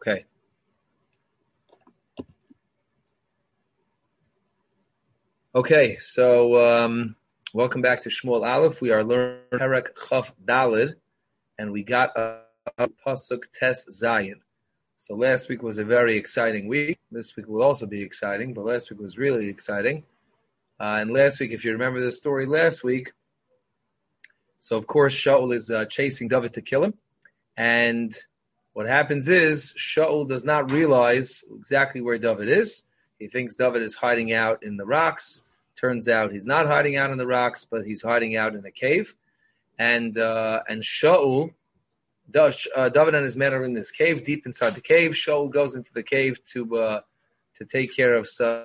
Okay. Okay, so welcome back to Shmuel Aleph. We are learning Perek Chaf Dalid, and we got a Pasuk Tes Zayin. So last week was a very exciting week. This week will also be exciting, but last week was really exciting. And last week, if you remember the story last week, so of course Shaul is chasing David to kill him, and what happens is Shaul does not realize exactly where David is. He thinks David is hiding out in the rocks. Turns out he's not hiding out in the rocks, but he's hiding out in a cave. And Shaul, David and his men are in this cave, deep inside the cave. Shaul goes into the cave to take care of some,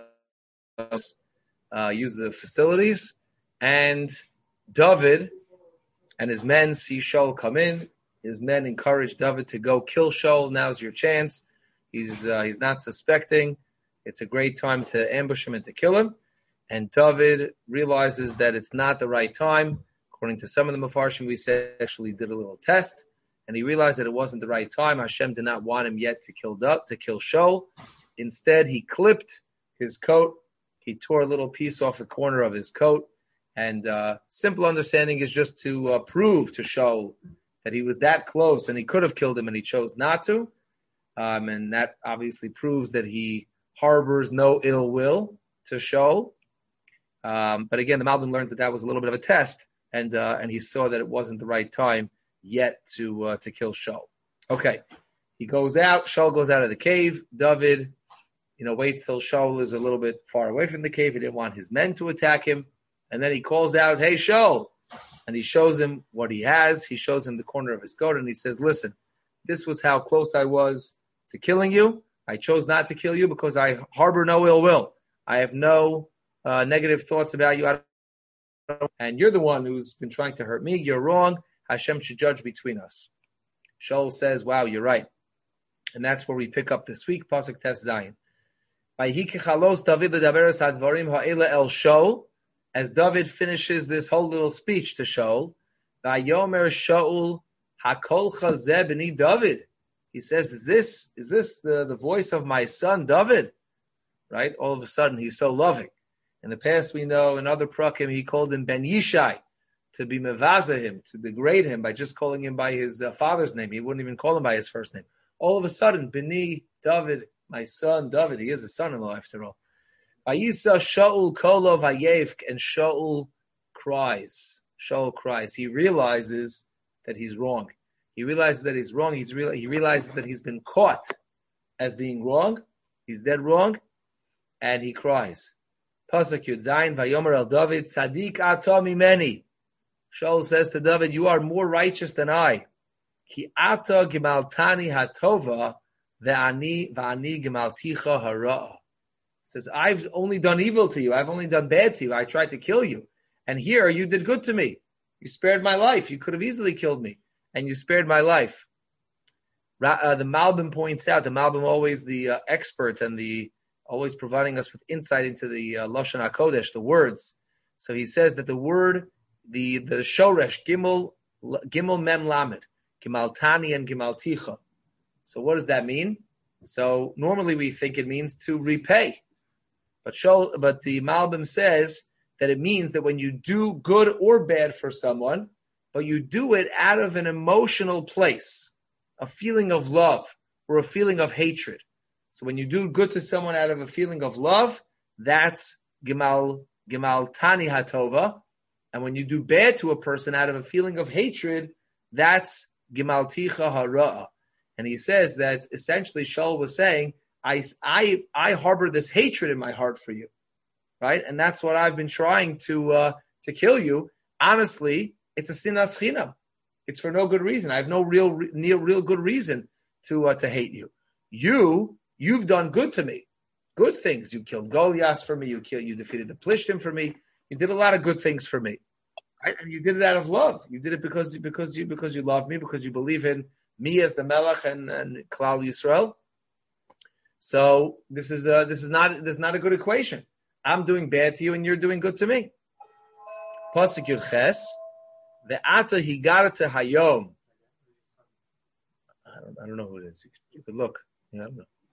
use the facilities. And David and his men see Shaul come in. His men encourage David to go kill Shaul. Now's your chance. He's not suspecting. It's a great time to ambush him and to kill him. And David realizes that it's not the right time. According to some of the Mefarshim, we said actually did a little test, and he realized that it wasn't the right time. Hashem did not want him yet to kill Shaul. Instead, he clipped his coat. He tore a little piece off the corner of his coat. And simple understanding is just to prove to Shaul that he was that close and he could have killed him and he chose not to. And that obviously proves that he harbors no ill will to Shaul. But again, the Malbim learns that was a little bit of a test, and he saw that it wasn't the right time yet to kill Shaul. Okay, he goes out. Shaul goes out of the cave. David, waits till Shaul is a little bit far away from the cave. He didn't want his men to attack him, and then he calls out, "Hey, Shaul!" And he shows him what he has. He shows him the corner of his coat, and he says, "Listen, this was how close I was to killing you. I chose not to kill you because I harbor no ill will. I have no negative thoughts about you. And you're the one who's been trying to hurt me. You're wrong. Hashem should judge between us." Shaul says, "Wow, you're right." And that's where we pick up this week, Pasuk Tes Zayin. As David finishes this whole little speech to Shaul, Vayomer Shaul Hakol Chazeh b'ni David. He says, is this the voice of my son David? Right? All of a sudden, he's so loving. In the past, we know in other prakim, he called him Ben Yishai, to be mevaza him, to degrade him by just calling him by his father's name. He wouldn't even call him by his first name. All of a sudden, Beni David, my son David, he is a son-in-law after all. Vayisa Shaul Kolo Vayevk, and Shaul cries. Shaul cries. He realizes that he's wrong. He realizes that he's wrong. He realizes that he's been caught as being wrong. He's dead wrong, and he cries. Pasuk Yud Zayin, Vayomer El David, Tzadik ato mimeni. Shaul says to David, "You are more righteous than I. Ki ata gimaltani hatova, ve'ani gimalticha hara." Says, "I've only done evil to you. I've only done bad to you. I tried to kill you, and here you did good to me. You spared my life. You could have easily killed me, and you spared my life." The Malbim points out, the Malbim always the expert and always providing us with insight into the Lashon HaKodesh, the words. So he says that the word, the Shoresh, Gimel Mem Lamed, Gimaltani and Gimalticha. So what does that mean? So normally we think it means to repay. But the Malbim says that it means that when you do good or bad for someone, but you do it out of an emotional place, a feeling of love or a feeling of hatred. So when you do good to someone out of a feeling of love, that's Gimal Tani Hatova. And when you do bad to a person out of a feeling of hatred, that's Gimal Ticha Hara. And he says that essentially Shaul was saying, I harbor this hatred in my heart for you, right? And that's what I've been trying to kill you. Honestly, it's a sinas chinam. It's for no good reason. I have no real good reason to hate you. You've done good to me, good things. You killed Goliath for me. You defeated the Plishtim for me. You did a lot of good things for me, right? And you did it out of love. You did it because you love me, because you believe in me as the Melech and Klal Yisrael. So this is not a good equation. I'm doing bad to you, and you're doing good to me. Pasuk Yud Ches, ve'ata higara to hayom. I don't know who it is. You could look. Yeah.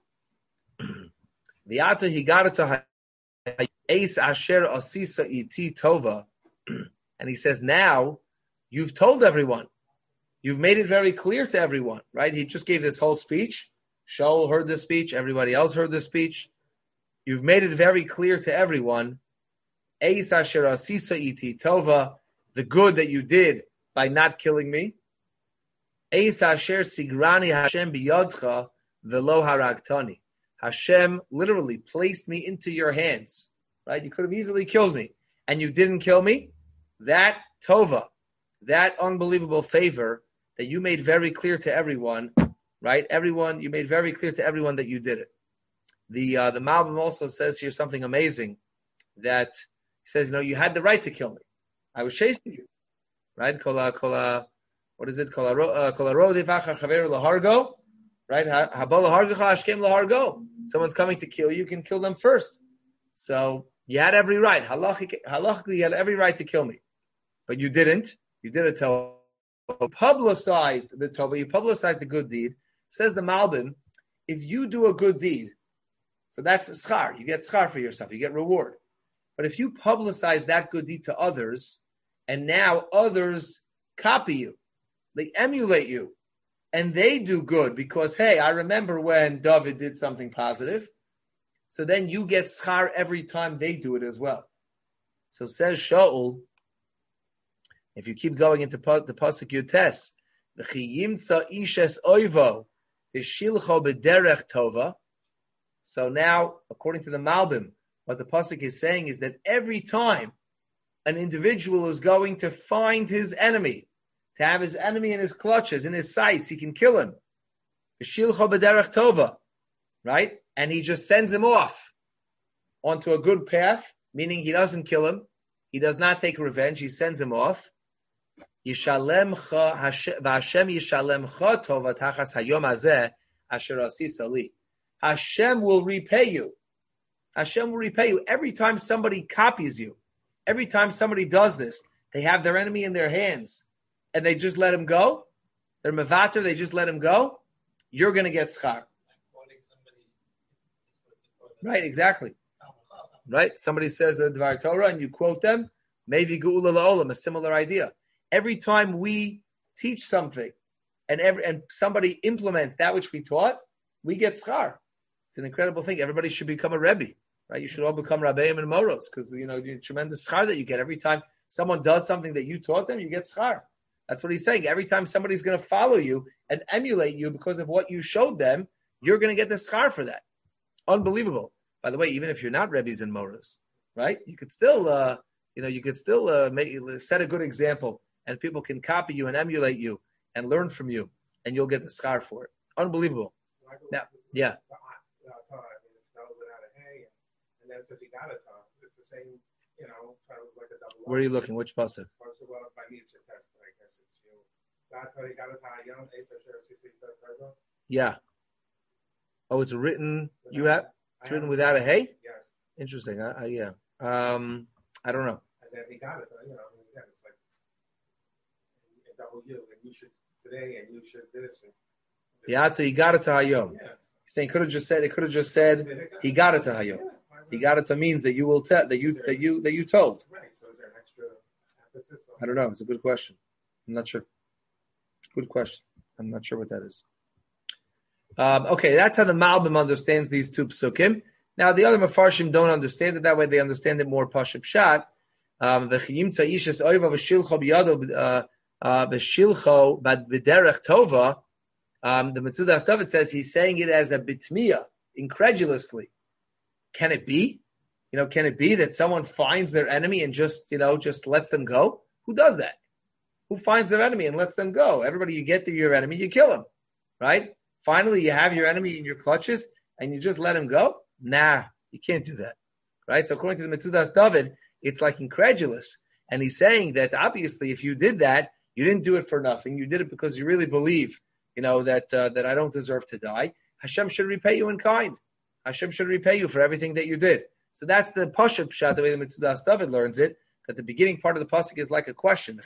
V'ata higarata Eis asher asisa iti tova. And he says, now you've told everyone. You've made it very clear to everyone, right? He just gave this whole speech. Shaul heard this speech. Everybody else heard this speech. You've made it very clear to everyone. Eis asher asisa iti tova, the good that you did by not killing me. Eis asher sigrani Hashem biyodcha velo haragtani. Hashem literally placed me into your hands, right? You could have easily killed me, and you didn't kill me. That tova, that unbelievable favor that you made very clear to everyone, right? Everyone, you made very clear to everyone that you did it. The Malbim also says here something amazing, that he says, you had the right to kill me. I was chasing you, right? What is it? Right? Someone's coming to kill you, you can kill them first. So you had every right. Halachically, you had every right to kill me. But you didn't. You did a tova. You publicized the tova. You publicized the good deed. Says the Malbim, if you do a good deed, so that's schar. You get schar for yourself. You get reward. But if you publicize that good deed to others, and now others copy you, they emulate you, and they do good because, hey, I remember when David did something positive. So then you get schar every time they do it as well. So says Shaul, if you keep going into the pasuk Yutes, v'chiyimtza ishes oivo v'shilcho b'derech tova. So now, according to the Malbim, what the pasuk is saying is that every time an individual is going to find his enemy, to have his enemy in his clutches, in his sights, he can kill him. V'shilcho b'derech tova, right? And he just sends him off onto a good path, meaning he doesn't kill him. He does not take revenge. He sends him off. Yishalemcha Hashem yishalemcha tova tachas hayom hazeh asher asisa li. Hashem will repay you. Hashem will repay you. Every time somebody copies you, every time somebody does this, they have their enemy in their hands and they just let him go. They're mevater, they just let him go. You're going to get schar. Right, exactly. Right? Somebody says a Dvar Torah and you quote them, Mevi Geula La'olam, a similar idea. Every time we teach something and somebody implements that which we taught, we get schar. It's an incredible thing. Everybody should become a Rebbe, right? You should all become Rabbeim and Moros because, the tremendous schar that you get. Every time someone does something that you taught them, you get schar. That's what he's saying. Every time somebody's going to follow you and emulate you because of what you showed them, you're going to get the schar for that. Unbelievable. By the way, even if you're not Rebbe's and Moros, right? You could still, set a good example, and people can copy you and emulate you and learn from you, and you'll get the schar for it. Unbelievable. Now, yeah. And then it says he got it. It's the same, sounds like a double. Where are you looking? Which pasuk? Yeah. Oh, it's written. It's written without a hey. Yes. Interesting. Yeah. I don't know. And then he got it. Again, it's like a double U, and you should today, and you should this. Yeah, so he got it to Hayom. Yeah. He's saying it could have just said he got it to Hayom. He got it to means that you will tell that you told. Right. So is there an extra emphasis on I don't know. It's a good question. I'm not sure. Good question. I'm not sure what that is. Okay, that's how the Malbim understands these two psukim. Now, the other Mefarshim don't understand it that way. They understand it more Pashup Pshat. V'chiyimtza ishes oiva v'shilcho b'yado b'shilcho bad b'derech tova. The Metzudas David says he's saying it as a bitmiya, incredulously. Can it be? Can it be that someone finds their enemy and just lets them go? Who does that? Who finds their enemy and lets them go? Everybody, you get to your enemy, you kill him, right? Finally, you have your enemy in your clutches and you just let him go? Nah, you can't do that, right? So according to the Metzudas David, it's like incredulous. And he's saying that obviously if you did that, you didn't do it for nothing. You did it because you really believe, that I don't deserve to die. Hashem should repay you in kind. Hashem should repay you for everything that you did. So that's the Pashup Pshat, the way the Metzudas David learns it, that the beginning part of the pasuk is like a question.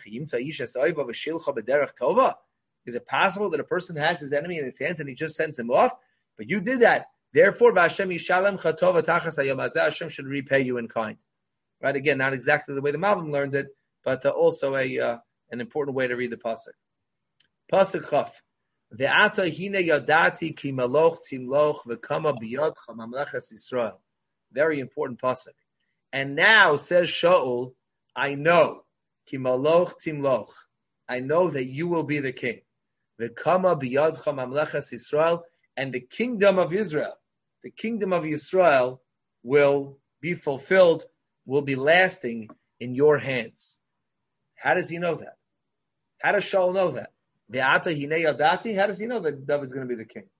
Is it possible that a person has his enemy in his hands and he just sends him off? But you did that. Therefore, Hashem Yishalem Chatov Atachas Hayom Hazeh, Hashem should repay you in kind. Right? Again, not exactly the way the Malbim learned it, but also an important way to read the pasuk. Pasuk Chaf. Ve'ata hine yadati ki maloch timloch v'kama biyodcha mamlechas Yisrael. Very important pasuk. And now, says Shaul, I know, ki maloch timloch. I know that you will be the king. V'kama biyodcha mamlechas Yisrael. And the kingdom of Israel, the kingdom of Israel will be fulfilled, will be lasting in your hands. How does he know that? How does Shaul know that? Ve'ata hinei yadati. How does he know that David's going to be the king?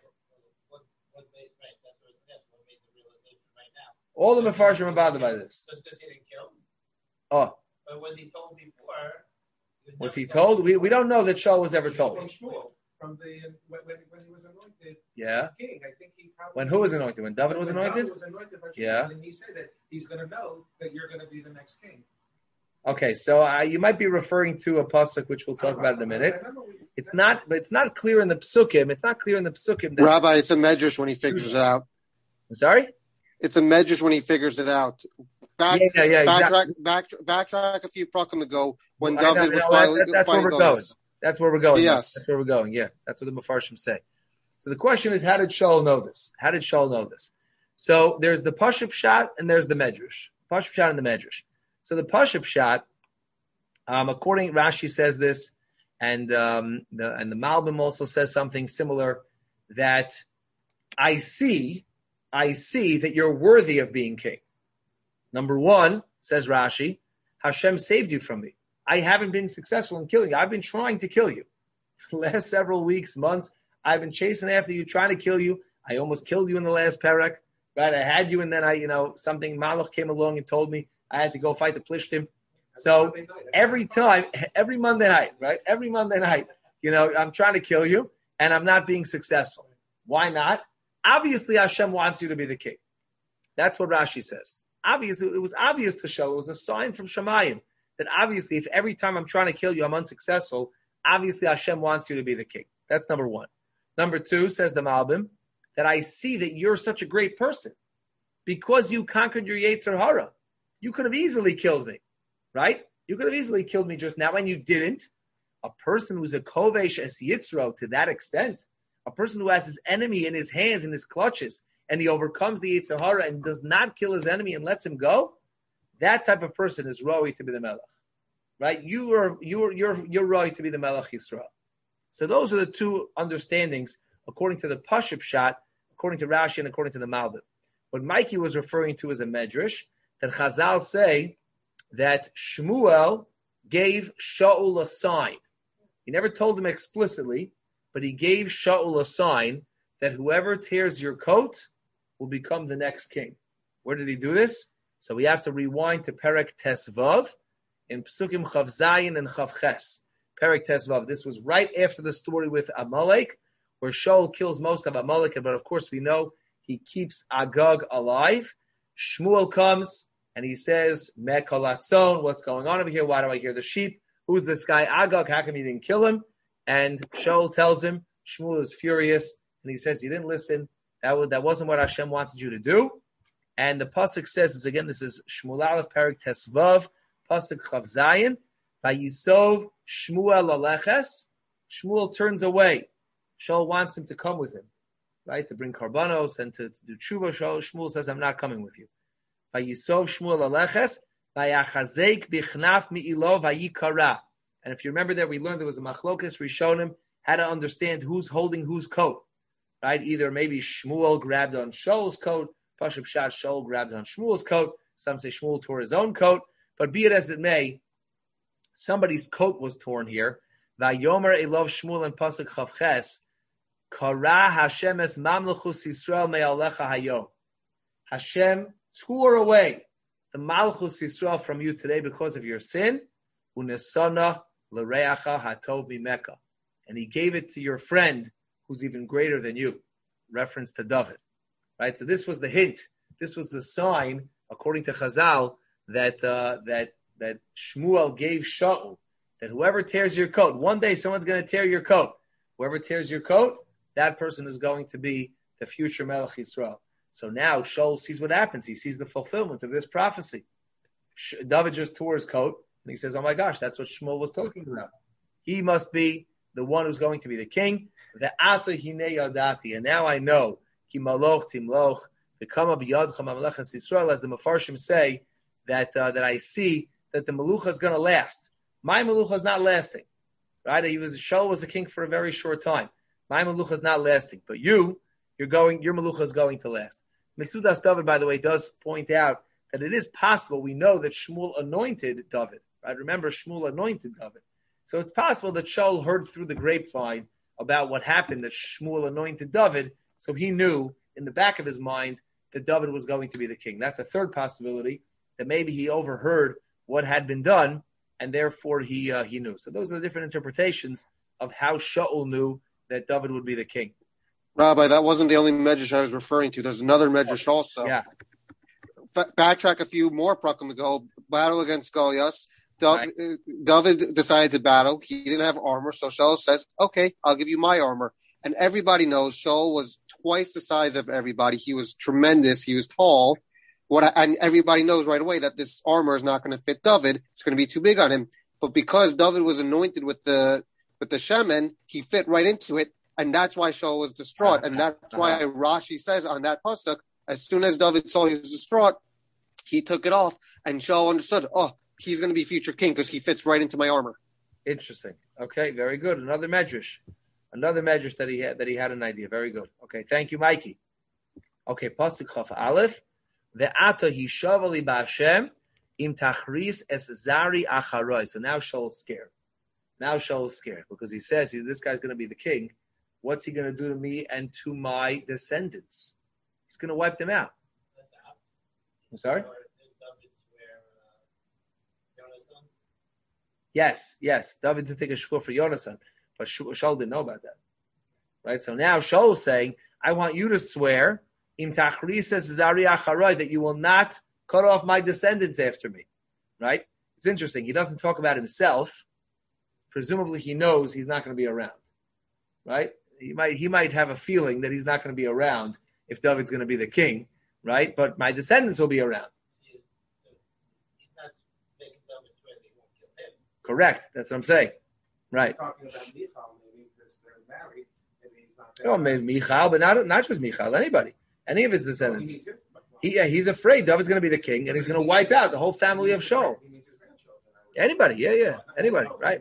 All the Mefarshim are bothered by this. Just because he didn't kill him. Oh. But was he told before? Was he told? We don't know that Shaul was ever told. From Shmuel, from the when he was anointed. Yeah. King, I think he probably. When who was anointed? When David was anointed? David was anointed by Shmuel, yeah. And he said that he's going to know that you're going to be the next king. Okay, so you might be referring to a pasuk which we'll talk about in a minute. It's not clear in the psukim. It's not clear in the psukim. Rabbi, it's a medrash when he figures it out. I'm sorry? It's a medrash when he figures it out. Backtrack a few prakim ago when David was fighting. That's where we're going. That's where we're going. Yes. That's where we're going. Yeah, that's what the Mefarshim say. So the question is, how did Shaul know this? How did Shaul know this? So there's the Pashup shot and there's the Medrash. Pashup shot and the Medrash. So the Pashup shot, according Rashi says this, and the Malbim also says something similar, that I see that you're worthy of being king. Number one, says Rashi, Hashem saved you from me. I haven't been successful in killing you. I've been trying to kill you. The last several weeks, months, I've been chasing after you, trying to kill you. I almost killed you in the last parak. Right? I had you, and then something, Malach came along and told me I had to go fight the Plishtim. So every Monday night, right? Every Monday night, I'm trying to kill you, and I'm not being successful. Why not? Obviously, Hashem wants you to be the king. That's what Rashi says. Obviously, it was obvious to show. It was a sign from Shemayim that obviously, if every time I'm trying to kill you, I'm unsuccessful, obviously Hashem wants you to be the king. That's number one. Number two, says the Malbim, that I see that you're such a great person because you conquered your Yetzer Hara. You could have easily killed me, right? You could have easily killed me just now, and you didn't. A person who's a Kovesh es Yitzro to that extent, a person who has his enemy in his hands, in his clutches, and he overcomes the Yetzer Hara and does not kill his enemy and lets him go, that type of person is Roi to be the Melech, right? You're Roi to be the Melech Yisrael. So those are the two understandings according to the Pashup shot, according to Rashi, and according to the Malbim. What Mikey was referring to is a medrash that Chazal say that Shmuel gave Shaul a sign. He never told him explicitly, but he gave Shaul a sign that whoever tears your coat will become the next king. Where did he do this? So we have to rewind to Perek Tesvav in Psukim Chav Zayin and Chav Ches. Perek Tesvav. This was right after the story with Amalek, where Shaul kills most of Amalek, but of course we know he keeps Agag alive. Shmuel comes and he says, Mekalatzon, what's going on over here? Why do I hear the sheep? Who's this guy Agag? How come he didn't kill him? And Shaul tells him, Shmuel is furious, and he says, you didn't listen. That wasn't what Hashem wanted you to do. And the pasuk says, this is Shmuel Aleph Perek Tesvav, pasuk Chav Zayin, Vayisov Shmuel Aleches. Shmuel turns away. Shaul wants him to come with him, right, to bring karbanos and to do tshuva. Shmuel says, I'm not coming with you. Vayisov Shmuel Aleches, Vayachazek Bichnaf Mi'ilo Vayikara. And if you remember that, we learned there was a machlokas rishonim, how to understand who's holding whose coat, right? Either maybe Shmuel grabbed on Shaul's coat, Pashup Shah Shaul grabbed on Shmuel's coat. Some say Shmuel tore his own coat. But be it as it may, somebody's coat was torn here. Vayomer Elov Shmuel and Pasuk Chav Ches, Kara Hashem es Mamlechus Yisrael me'alecha hayom. Hashem tore away the Malchus Yisrael from you today because of your sin. Unesana l'reacha hatov mimeka. And he gave it to your friend who's even greater than you. Reference to David. Right? So this was the hint. This was the sign, according to Chazal, that Shmuel gave Shaul, that whoever tears your coat, one day someone's going to tear your coat. Whoever tears your coat, that person is going to be the future Melech Yisrael. So now Shaul sees what happens. He sees the fulfillment of this prophecy. David just tore his coat, and he says, oh my gosh, that's what Shmuel was talking about. He must be the one who's going to be the king. The Ata Hinei Yadati. And now I know, Ki Maloch Timloch, V'kama B'yadcha Mamlechas Yisrael, as the Mefarshim say, that I see that the Melucha is going to last. My Melucha is not lasting. Right? Shaul was a king for a very short time. My Melucha is not lasting. But your Melucha is going to last. Mitzudas David, by the way, does point out that it is possible. We know that Shmuel anointed David. Right? Remember, Shmuel anointed David. So it's possible that Shaul heard through the grapevine about what happened, that Shmuel anointed David, so he knew in the back of his mind that David was going to be the king. That's a third possibility, that maybe he overheard what had been done, and therefore he knew. So those are the different interpretations of how Shaul knew that David would be the king. Rabbi, that wasn't the only medrash I was referring to. There's another medrash also. Yeah. Backtrack a few more prakim ago. Battle against Goliath. David decided to battle. He didn't have armor, so Shaul says, okay, I'll give you my armor. And everybody knows Shaul was twice the size of everybody. He was tremendous. He was tall. And everybody knows right away that this armor is not going to fit David. It's going to be too big on him. But because David was anointed with the shemen, he fit right into it. And that's why Shaul was distraught. And that's why Rashi says on that pasuk, as soon as David saw he was distraught, he took it off. And Shaul understood, he's going to be future king because he fits right into my armor. Interesting. Okay, very good. Another medrash that he had an idea. Very good. Okay, thank you, Mikey. Okay, pasuk chaf aleph. Ve'ata hishavali ba'Hashem im tachris es zari acharoi. So now Shaul's scared. Because he says this guy's going to be the king. What's he going to do to me and to my descendants? He's going to wipe them out. I'm sorry? Yes. David did take a shvur for Yonasan, but Shaul didn't know about that. Right? So now Shaul is saying, I want you to swear im tachrises zari acharoi, that you will not cut off my descendants after me. Right? It's interesting. He doesn't talk about himself. Presumably he knows he's not going to be around. Right? He might have a feeling that he's not going to be around if David's going to be the king. Right? But my descendants will be around. Correct. That's what I'm saying. Right. Talking about Michal, maybe because they're married, maybe he's not there. Oh, maybe Michal, but not just Michal. Anybody, any of his descendants. He's afraid David's going to be the king, and he's going to wipe out the whole family of Shaul. Anybody, yeah, anybody, right?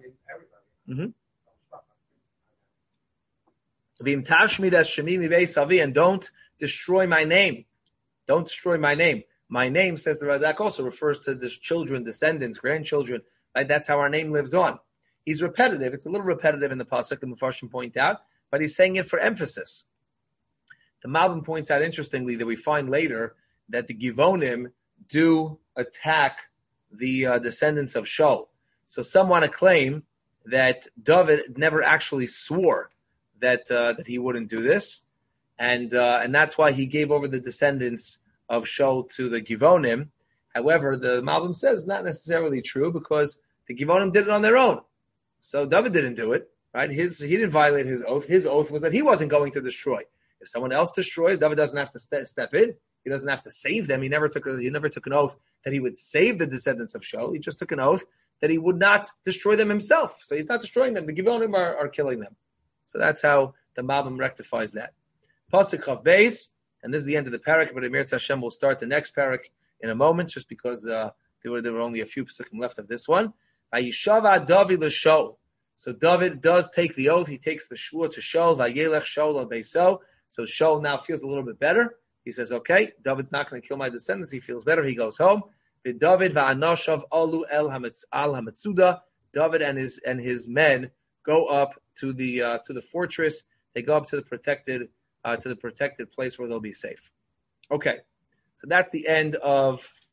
And don't destroy my name. Don't destroy my name. My name, says the Radak, also refers to the children, descendants, grandchildren. Right? That's how our name lives on. He's repetitive. It's a little repetitive in the pasuk, the Mefarshim point out, but he's saying it for emphasis. The Malbim points out, interestingly, that we find later that the Givonim do attack the descendants of Shaul. So some want to claim that David never actually swore that he wouldn't do this, and that's why he gave over the descendants of Shaul to the Givonim. However, the Malbim says not necessarily true, because the Givonim did it on their own. So David didn't do it, right? He didn't violate his oath. His oath was that he wasn't going to destroy. If someone else destroys, David doesn't have to step in. He doesn't have to save them. He never took an oath that he would save the descendants of Shaul. He just took an oath that he would not destroy them himself. So he's not destroying them. The Givonim are killing them. So that's how the Malbim rectifies that. Pasuk Chav Beis, and this is the end of the parak, but Emir Hashem will start the next parak in a moment, just because there were only a few pasukim left of this one. Vayishava David l'Shaul. So David does take the oath. He takes the shvur to Shaul. Vayelech Shaul al beiso. So Shaul now feels a little bit better. He says, "Okay, David's not going to kill my descendants." He feels better. He goes home. David va'anoshav alu el hametzuda. David and his men go up to the fortress. They go up to the protected place where they'll be safe. Okay, so that's the end of